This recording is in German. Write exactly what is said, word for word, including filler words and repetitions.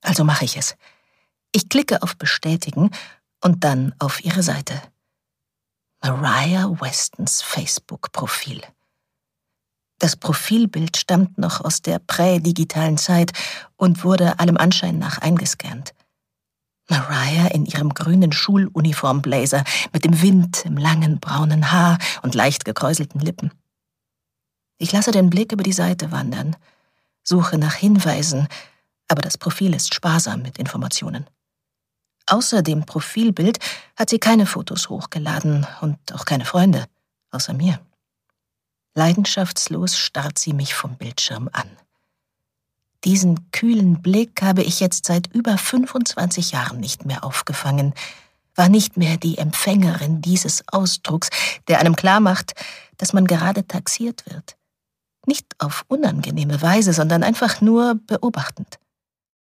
Also mache ich es. Ich klicke auf Bestätigen und dann auf ihre Seite. Mariah Westons Facebook-Profil. Das Profilbild stammt noch aus der prädigitalen Zeit und wurde allem Anschein nach eingescannt. Mariah in ihrem grünen Schuluniformblazer mit dem Wind im langen braunen Haar und leicht gekräuselten Lippen. Ich lasse den Blick über die Seite wandern, suche nach Hinweisen, aber das Profil ist sparsam mit Informationen. Außer dem Profilbild hat sie keine Fotos hochgeladen und auch keine Freunde, außer mir. Leidenschaftslos starrt sie mich vom Bildschirm an. Diesen kühlen Blick habe ich jetzt seit über fünfundzwanzig Jahren nicht mehr aufgefangen, war nicht mehr die Empfängerin dieses Ausdrucks, der einem klarmacht, dass man gerade taxiert wird. Nicht auf unangenehme Weise, sondern einfach nur beobachtend.